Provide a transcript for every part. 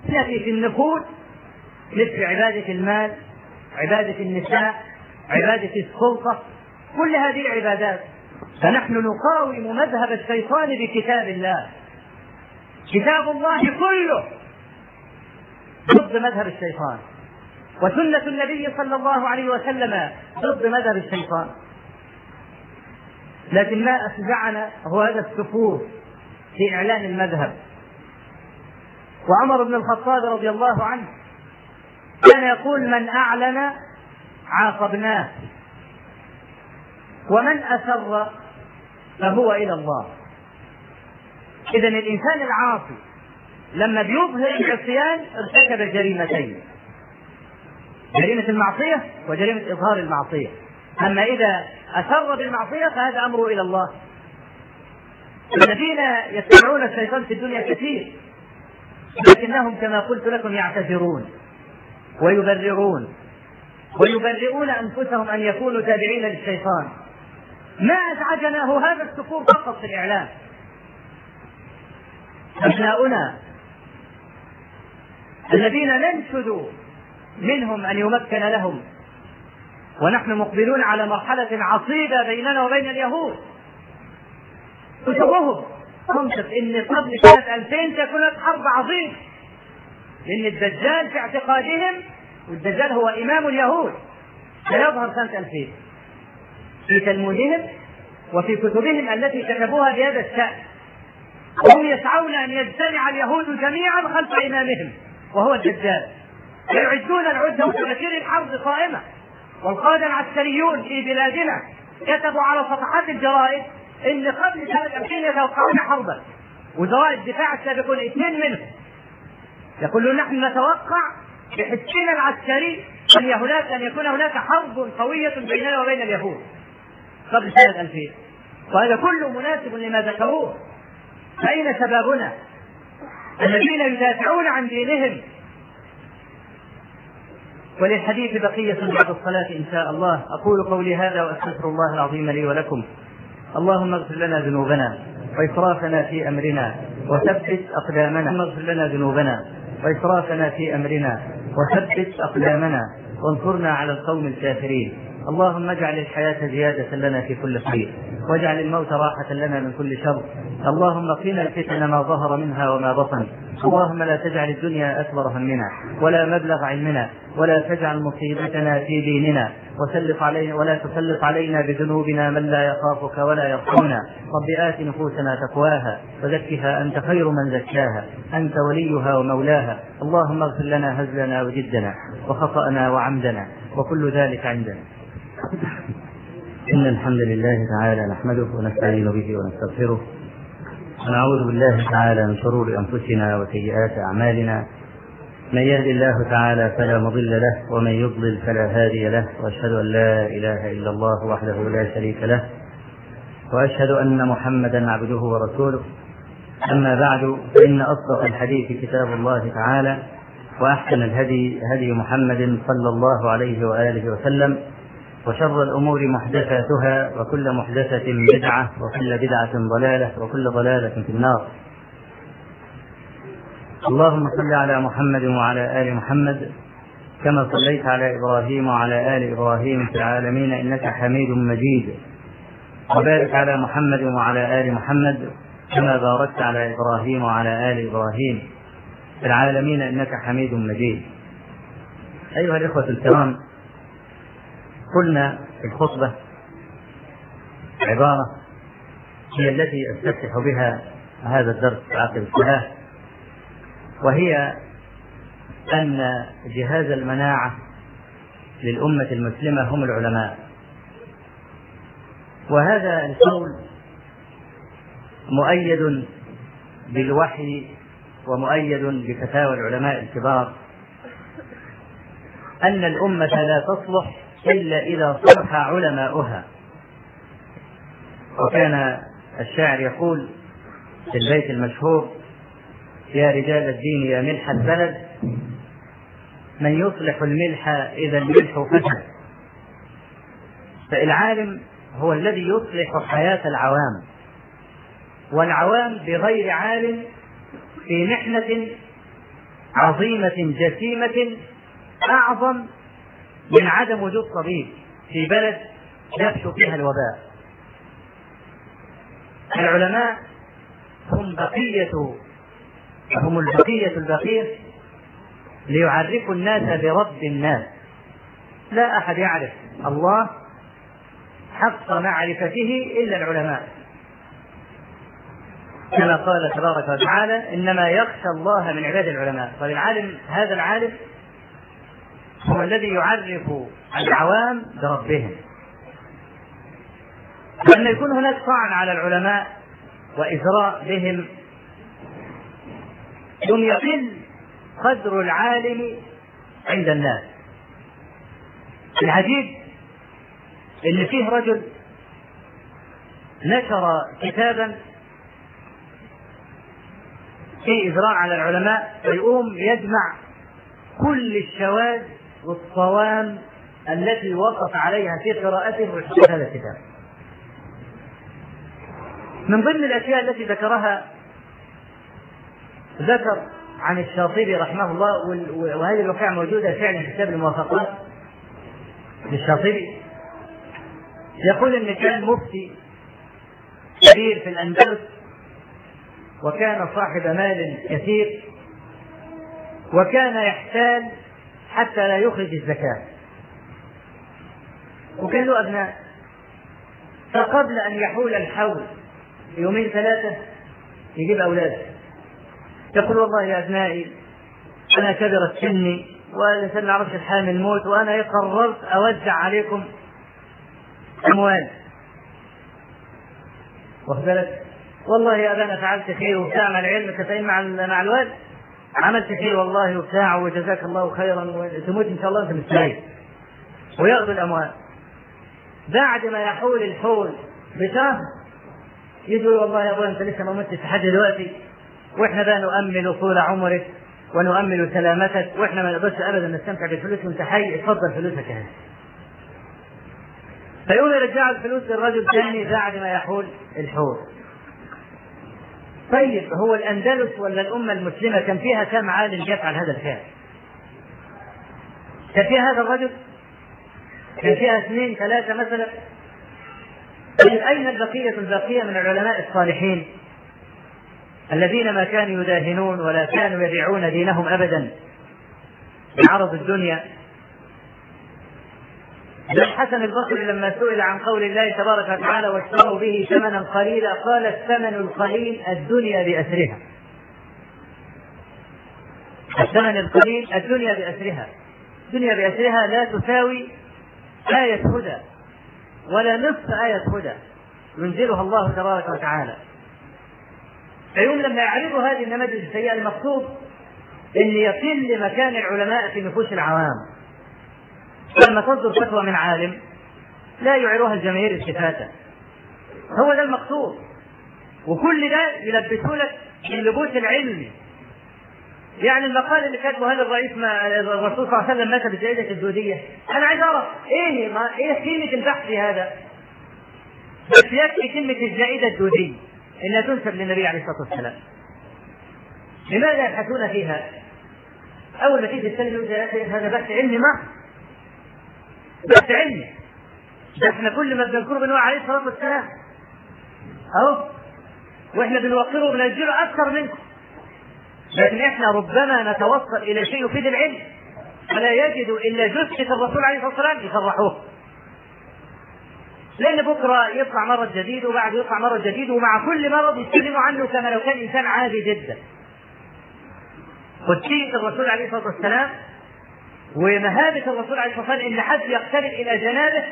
التي في النفوس مثل عبادة المال، عبادة النساء، عبادة السلطة، كل هذه عبادات. فنحن نقاوم مذهب الشيطان بكتاب الله. كتاب الله كله ضد مذهب الشيطان، وسنة النبي صلى الله عليه وسلم ضد مذهب الشيطان. لكن ما أفزعنا هو هذا السفور في إعلان المذهب. وعمر بن الخطاب رضي الله عنه كان يقول: من أعلن عاقبناه، ومن أسر فهو إلى الله. إذن الإنسان العاصي لما بيظهر العصيان ارتكب جريمتين: جريمة المعصية وجريمة إظهار المعصية. أما إذا أسر بالمعصية فهذا أمره إلى الله. الذين يتبعون الشيطان في الدنيا كثير، لكنهم كما قلت لكم يعتذرون ويبررون ويبرئون أنفسهم أن يكونوا تابعين للشيطان. ما أزعجنا هو هذا السفور فقط في الإعلام. أبناؤنا الذين ننشد منهم أن يمكن لهم، ونحن مقبلون على مرحلة عصيبة بيننا وبين اليهود، كتبهم تنصف إن قبل سنة 2000 تكون حرب عظيمة، لأن الدجال في اعتقادهم، والدجال هو إمام اليهود، سيظهر سنة 2000 في تلمودهم وفي كتبهم التي كتبوها بهذا الشأن. وهم يسعون أن يجتمع اليهود جميعا خلف إمامهم وهو الدجال، ويعدون العدة وتفكير الحرب قائمة. والقادة العسكريون في بلادنا كتبوا على صفحات الجرائد إن قبل سنة 2000 يتوقعون حربا، وزراء الدفاع السابقون 2 منهم يقولون: نحن نتوقع بحسنا العسكري أن يكون هناك حرب قوية بيننا وبين اليهود قبل سنة 2000. وهذا كله مناسب لما ذكروه. فأين شبابنا الذين يدافعون عن دينهم؟ وللحديث بقية بعد الصلاة إن شاء الله. أقول قولي هذا وأستغفر الله العظيم لي ولكم. اللهم اغفر لنا ذنوبنا وإسرافنا في أمرنا وثبت أقدامنا. اللهم اغفر لنا ذنوبنا وإسرافنا في أمرنا وثبت أقدامنا وانصرنا على القوم الكافرين. اللهم اجعل الحياة زيادة لنا في كل خير، واجعل الموت راحة لنا من كل شر. اللهم قنا الفتن ما ظهر منها وما بطن. اللهم لا تجعل الدنيا أكبر همنا ولا مبلغ علمنا، ولا تجعل مصيبتنا في ديننا، ولا تسلط علينا بذنوبنا من لا يخافك ولا يرحمنا. رب آت نفوسنا تقواها وزكها أنت خير من زكاها، أنت وليها ومولاها. اللهم اغفر لنا هزلنا وجدنا وخطأنا وعمدنا وكل ذلك عندنا. إن الحمد لله تعالى نحمده ونستعين به ونستغفره، ونعوذ بالله تعالى من شرور أنفسنا وسيئات أعمالنا. من يهد الله تعالى فلا مضل له، ومن يضلل فلا هادي له، وأشهد أن لا إله إلا الله وحده لا شريك له، وأشهد أن محمدا عبده ورسوله. أما بعد، فإن أصدق الحديث كتاب الله تعالى، وأحسن الهدي هدي محمد صلى الله عليه وآله وسلم، وشر الأمور محدثاتها، وكل محدثة بدعة، وكل بدعة ضلالة، وكل ضلالة في النار. اللهم صل على محمد وعلى آل محمد كما صليت على إبراهيم وعلى آل إبراهيم في العالمين إنك حميد مجيد، وبارك على محمد وعلى آل محمد كما باركت على إبراهيم وعلى آل إبراهيم في العالمين إنك حميد مجيد. أيها الإخوة الكرام، قلنا في الخطبة عبارة هي التي أستفتح بها هذا الدرس عقب الصلاة، وهي أن جهاز المناعة للأمة المسلمة هم العلماء. وهذا القول مؤيد بالوحي ومؤيد بفتاوى العلماء الكبار، أن الأمة لا تصلح إلا إذا صلح علماؤها. وكان الشاعر يقول في البيت المشهور: يا رجال الدين يا ملح البلد، من يصلح الملح إذا الملح فسد. فالعالم هو الذي يصلح حياة العوام، والعوام بغير عالم في محنة عظيمة جسيمة أعظم من عدم وجود طبيب في بلد يفشو فيها الوباء. العلماء هم البقية البقية ليعرفوا الناس برب الناس. لا أحد يعرف الله حق معرفته إلا العلماء، كما قال تبارك وتعالى إنما يخشى الله من عباد العلماء. فالعالم هذا العالم هو الذي يعرف العوام بربهم. لأن يكون هناك طعن على العلماء وإزراء بهم ثم يقل قدر العالم عند الناس. العجيب إن فيه رجل نشر كتابا فيه إزراء على العلماء، فيقوم يجمع كل الشواذ والصوام التي وقف عليها في قراءته وحفظ هذا الكتاب. من ضمن الأشياء التي ذكرها ذكر عن الشاطبي رحمه الله، وهذه الواقعة موجودة فعلا في كتاب الموافقات للشاطبي، يقول إن كان مفتي كبير في الأندلس وكان صاحب مال كثير، وكان يحتال حتى لا يخرج الزكاة، وكان له أبناء. فقبل أن يحول الحول يومين ثلاثة يجيب أولاده، يقول والله يا أبنائي أنا كبرت سني ولسن عرفت الحال من الموت، وأنا قررت أوزع عليكم أموال، وخبرت والله يا أبانا فعلت خير وبتاع مع العلم كفاين مع الوالد، عملت خير والله وبتاع وجزاك الله خيرا وتموت إن شاء الله أنت مستعيد، ويأخذ الأموال. بعد ما يحول الحول بشهر يقول والله يا أبوي أنت لسه ما متش لحد دلوقتي، وإحنا بقى نؤمل طول عمرك ونؤمل سلامتك، وإحنا ما نقدرش أبدا نستمتع بالفلوس وأنت حي، اتفضل فلوسك هذه. فيقوم يرجع الفلوس للرجل ثاني بعد ما يحول الحول. طيب هو الأندلس ولا الأمة المسلمة كان فيها كم عالم يفعل هذا الفعل؟ كان فيها هذا الرجل؟ كان فيها 2 3 مثلا؟ أين البقية من العلماء الصالحين الذين ما كانوا يداهنون ولا كانوا يبيعون دينهم أبدا بعرض الدنيا؟ الحسن البصري لما سئل عن قول الله تبارك وتعالى واشتروا به ثمنا قليلا قال الثمن القليل الدنيا بأسرها. الثمن القليل الدنيا بأسرها. الدنيا بأسرها لا تساوي آية هدى ولا نصف آية هدى ينزلها الله تبارك وتعالى. فيوم لما يعرضوا هذه النماذج السيئة المقصود أن يقل مكان العلماء في نفوس العوام. لما تصدر فتوى من عالم لا يعيرها الجماهير التفاتة، هو ده المقصود. وكل ده يلبسوا لك اللبوس العلمي. يعني المقال اللي كاتبه هذا الرئيس الرسول صلى الله عليه وسلم مات بالزائدة الدودية، أنا عايز أعرف إيه قيمة البحث في هذا؟ بس يكفي كلمة الزائدة الدودية إنها تنسب للنبي عليه الصلاة والسلام. لماذا يبحثون فيها؟ أول ما تيجي تتكلم هذا بحث علمي محض، بحث علمي. ده احنا كل ما بنذكره بنقول عليه الصلاة والسلام أهو، واحنا بنوقره وبننزله أكثر منكم، لكن احنا ربما نتوصل إلى شيء يفيد العلم فلا يجد إلا جثة الرسول عليه الصلاة والسلام يصرحوه، لأن بكرة يطلع مرض جديد وبعد يطلع مرض جديد، ومع كل مرض يتكلموا عنه كما لو كان إنسان عادي جدا. قدسية الرسول عليه الصلاة والسلام ومهابة الرسول عليه الصلاة والسلام إن حد يقترب إلى جنابه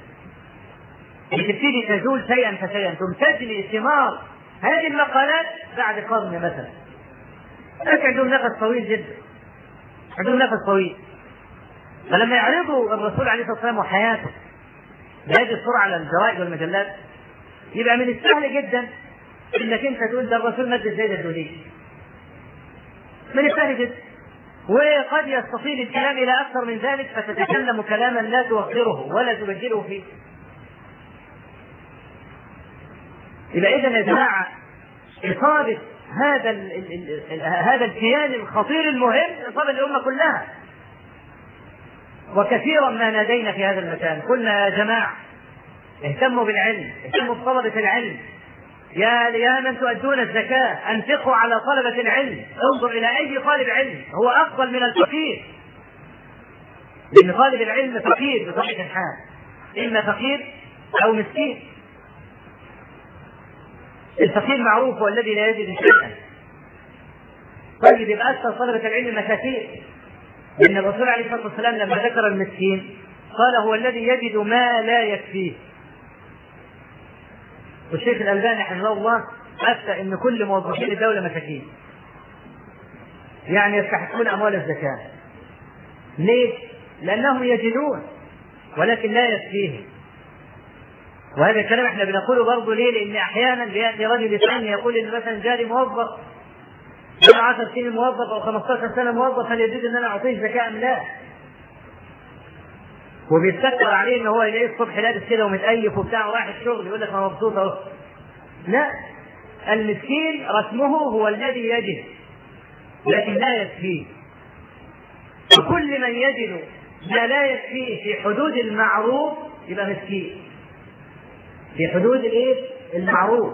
بتبتدي تزول شيئا فشيئا، تمتدني ثمار هذه المقالات بعد قرن مثلا. عندهم نفس طويل جدا، عندهم نفس طويل. فلما يعرضوا الرسول عليه الصلاة والسلام وحياته بهذه السرعة على الجرائد والمجلات يبقى من السهل جدا انك انت تقول ده الرسول مد الزائدة الدودية، من السهل جدا. وقد يستطيل الكلام الى اكثر من ذلك فتتكلم كلاما لا توقره ولا تبجله فيه. يبقى اذا يا جماعة إصابة هذا الكيان الخطير المهم لصالح الأمة كلها. وكثيرا ما نادينا في هذا المكان قلنا يا جماعة اهتموا بالعلم، اهتموا بطلبة العلم، يا من تؤدون الزكاة أنفقوا على طلبة العلم، انظر إلى أي طالب علم هو أفضل من الفقير، لأن طالب العلم فقير بطبيعة الحال، إما فقير أو مسكين. الفقير معروف هو الذي لا يجد شيئا. طيب يبقى أكثر طلبة العلم مساكين، لأن الرسول عليه الصلاة والسلام لما ذكر المسكين قال هو الذي يجد ما لا يكفيه. والشيخ الألباني رحمه الله أفتى أن كل موظفين الدولة مساكين، يعني يستحقون أموال الزكاة. ليه؟ لأنهم يجدون ولكن لا يكفيهم. وهذا الكلام احنا بنقوله برضه ليه؟ لأن أحيانا بيأتي رجل ثاني يقول إن مثلا جاري موظف 10 سنين موظف أو 15 سنة موظف، هل يجوز أن أنا أعطيه زكاة أم لا؟ وبيستكبر عليه ان هو يلاقيه الصبح لابس كده ومتأيف وبتاع ورايح الشغل يقول لك انا مبسوط اهو. لا، المسكين رسمه هو الذي يجد لكن لا يكفيه. وكل من يجد ما لا يكفيه في حدود المعروف يبقى مسكين، في حدود المعروف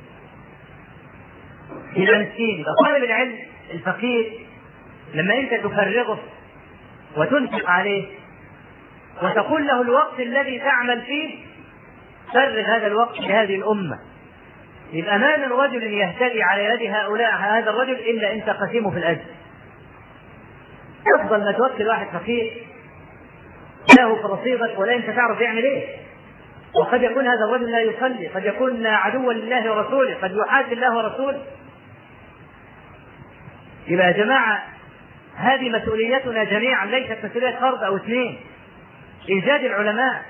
يبقى مسكين. يبقى طالب العلم الفقير لما انت تفرغه وتنفق عليه وتقول له الوقت الذي تعمل فيه فرغ هذا الوقت لهذه الأمة، يبقى ما من رجل يهتدي على يد هؤلاء هذا الرجل إلا أنت قسيمه في الأجر. أفضل ما توكل واحد فقير له في رصيدك ولا أنت تعرف يعمل إيه. وقد يكون هذا الرجل لا يصلي، قد يكون عدوا لله ورسوله، قد يحاد الله ورسوله. يبقى يا جماعة هذه مسؤوليتنا جميعا، ليست مسؤولية فرد أو اثنين. إيجاد العلماء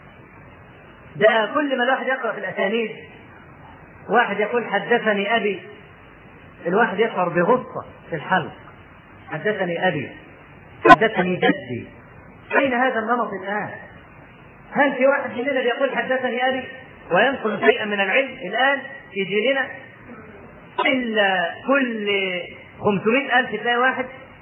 ده كل ما الواحد يقرأ في الأسانيد واحد يقول حدثني أبي، الواحد يشعر بغصة في الحلق، حدثني أبي، حدثني جدي. أين هذا النمط الآن؟ هل في واحد مننا يقول حدثني أبي وينقل شيئا من العلم الآن في جيلنا؟ إلا كل 500,000 تلاقي واحد.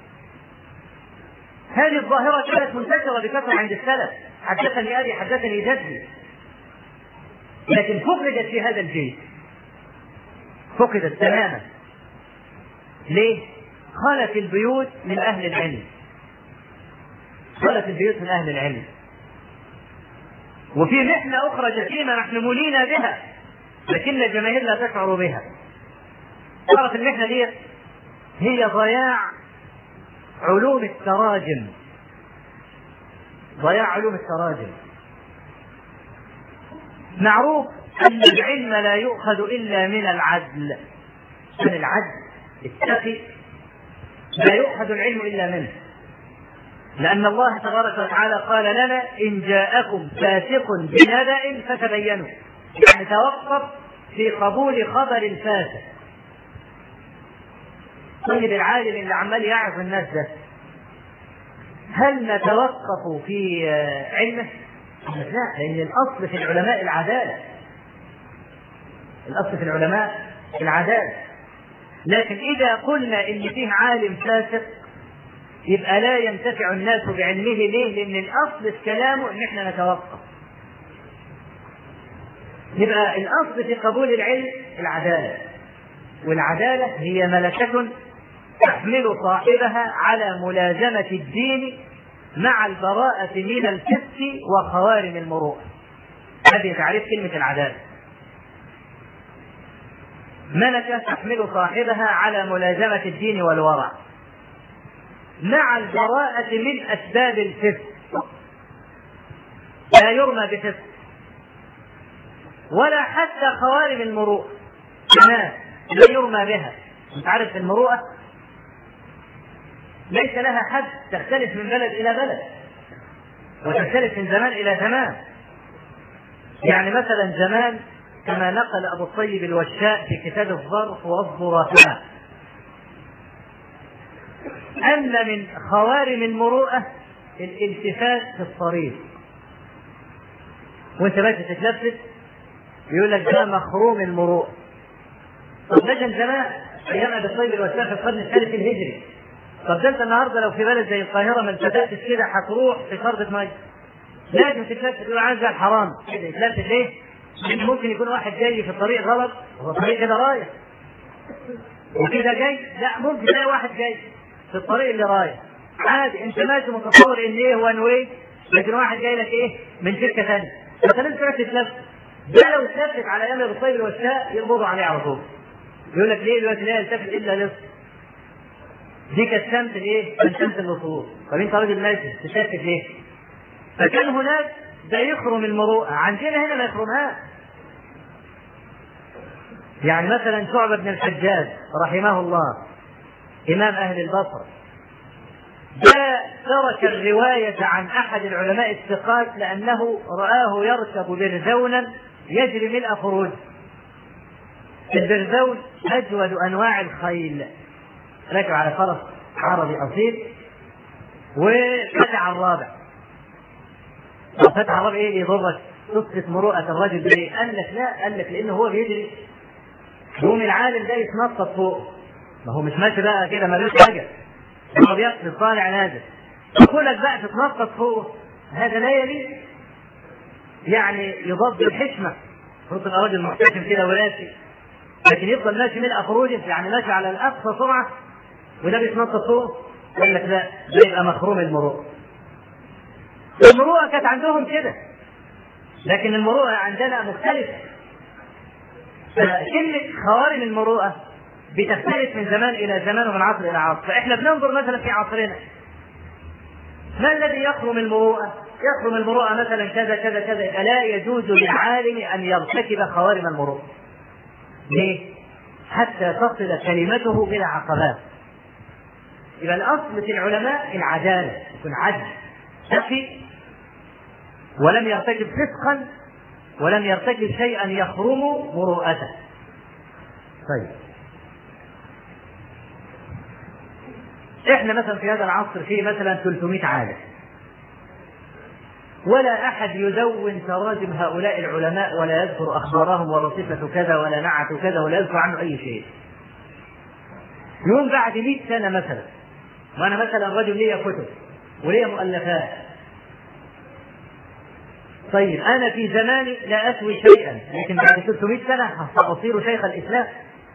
هذه الظاهرة كانت منتشرة بكثرة عند السلف، حدثني أبي حدثني جدي، لكن فقدت في هذا الجيل، فقدت تماما. ليه؟ خلت البيوت من أهل العلم، خلت البيوت من أهل العلم. وفي محنة أخرى جسيمة نحن مولينا بها لكن الجماهير لا تشعر بها. صارت المحنة دي هي ضياع علوم التراجم، ضياع علوم التراجم. معروف أن العلم لا يؤخذ إلا من العدل، من العدل التقي لا يؤخذ العلم إلا منه، لأن الله تبارك وتعالى قال لنا إن جاءكم فاسق بنبأ فتبينوا، يعني توقف في قبول خبر الفاسق. طيب العالم اللي عمال يعرف الناس ده هل نتوقف في علمه؟ لا، لأن الأصل في العلماء العدالة، الأصل في العلماء العدالة. لكن إذا قلنا إن فيه عالم فاسق يبقى لا ينتفع الناس بعلمه. ليه؟ لأن الأصل في كلامه إن إحنا نتوقف. يبقى الأصل في قبول العلم العدالة، والعدالة هي ملكة تحمل صاحبها على ملازمة الدين مع البراءة من الفسق وخوارم المروءة. هذه تعريف كلمة العدالة، ملكة تحمل صاحبها على ملازمة الدين والورع مع البراءة من أسباب الفسق. لا يرمى بفسق ولا حتى خوارم المروءة كمان لا يرمى بها. انت عارف المروءة ليس لها حد، تختلف من بلد إلى بلد وتختلف من زمان إلى زمان. يعني مثلا زمان كما نقل أبو الطيب الوشاء في كتاب الظرف والظرفاء أن من خوارم المروءة الالتفات في الطريق، وانت بس تتلفت يقول لك ده مخروم المروءة. طب ده كان زمان، ايام ابي الطيب الوساخ في القرن الثالث الهجري. طب ده انت النهارده لو في بلد زي القاهره ما التفتش كده هتروح في شربة ميه، لازم تتلفت تقول عايز زي الحرام كده. يتلفت ليه؟ لان ممكن يكون واحد جاي في الطريق غلط، هو الطريق كده رايح وكده جاي، لا ممكن تلاقي واحد جاي في الطريق اللي رايح عادي، انت ماشي متصور ان ايه وان واي، لكن واحد جاي لك ايه من سكه ثانيه، انت لازم تروح تتلفت. ده لو اتلفت على ايام ابو الطيب الوساء يقبضوا عليه على طول. يقول لك ليه دلوقتي لا يلتفت الا لص؟ دي كانت سمت الايه؟ كانت سمت الوصول. طب انت راجل ماشي تتلفت ليه؟ فكان هناك ده يخرم المروءه، عندنا هنا ما يخرمهاش. يعني مثلا شعبة بن الحجاج رحمه الله إمام أهل البصرة، ده ترك الرواية عن أحد العلماء الثقات لأنه رآه يركب برزونا يجري ملء فروج. البرزون أجود أنواع الخيل، راكب على فرس عربي أصيل وفتح الرابع. فتح الرابع إيه يضرك؟ تثبت مروءة الرجل ليه؟ قال لك لا، قال لك لأنه هو بيجري يوم العالم ده يتنطط فوق، ما هو مش ماشي بقى كده ملوش حاجه، هو بيقصد طالع نازل. يقولك بقى تتنطط فوق، هذا لا يليق، يعني يضاد الحشمه. المفروض تبقى راجل محتشم كده وراسي، لكن يفضل ماشي ملء فروجه، يعني ماشي على الاقصى سرعه وده بيتنطط فوق. قال لك لا، ده يبقى مخروم المروءه. المروءه كانت عندهم كده، لكن المروءه عندنا مختلفه. كلمة خوارم المروءة بتختلف من زمان إلى زمان ومن عصر إلى عصر. فإحنا بننظر مثلا في عصرنا ما الذي يخرم المروءة؟ يخرم المروءة مثلا كذا كذا كذا، لا يجوز للعالم أن يرتكب خوارم المروءة. ليه؟ حتى تصل كلمته بلا عقبات. يبقى الأصل في العلماء العدالة، يكون عدل تقي ولم يرتكب فسقا ولم يرتكب شيئا يخرم مروءته. طيب احنا مثلا في هذا العصر في مثلا 300 عالم، ولا احد يدون تراجم هؤلاء العلماء ولا يذكر اخبارهم ولا صفه كذا ولا نعت كذا ولا يذكر عنه اي شيء. يوم بعد 100 سنه مثلا، وانا مثلا رجل لي كتب ولي مؤلفات، طيب أنا في زماني لا أسوي شيئا، لكن بعد 300 سنة سأصير شيخ الإسلام.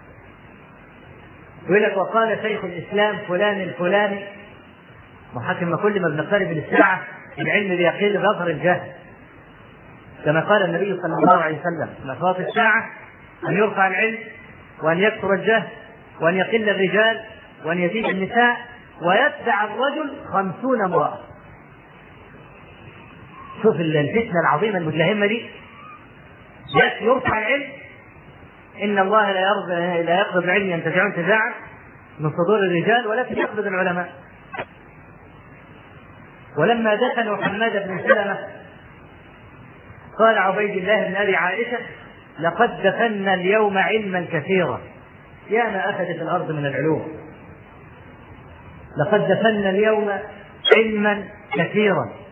يقول لك وقال شيخ الإسلام فلان الفلاني، محاكم كل ما بنقترب من الساعة العلم بيقل بظهر الجهل، كما قال النبي صلى الله عليه وسلم من أشراط الساعة أن يرفع العلم وأن يكثر الجهل وأن يقل الرجال وأن يزيد النساء ويتبع الرجل 50 امرأة. شوف الفتنة العظيمة المتلهمة دي، يرفع العلم، إن الله لا يقبض العلم ينتزعون انتزاعا من صدور الرجال ولكن يقبض العلماء. ولما دفنوا حماد بن سلمة قال عبيد الله بن أبي عائشة لقد دفنا اليوم علما كثيرا، يا ما أخذت الأرض من العلوم، لقد دفنا اليوم علما كثيرا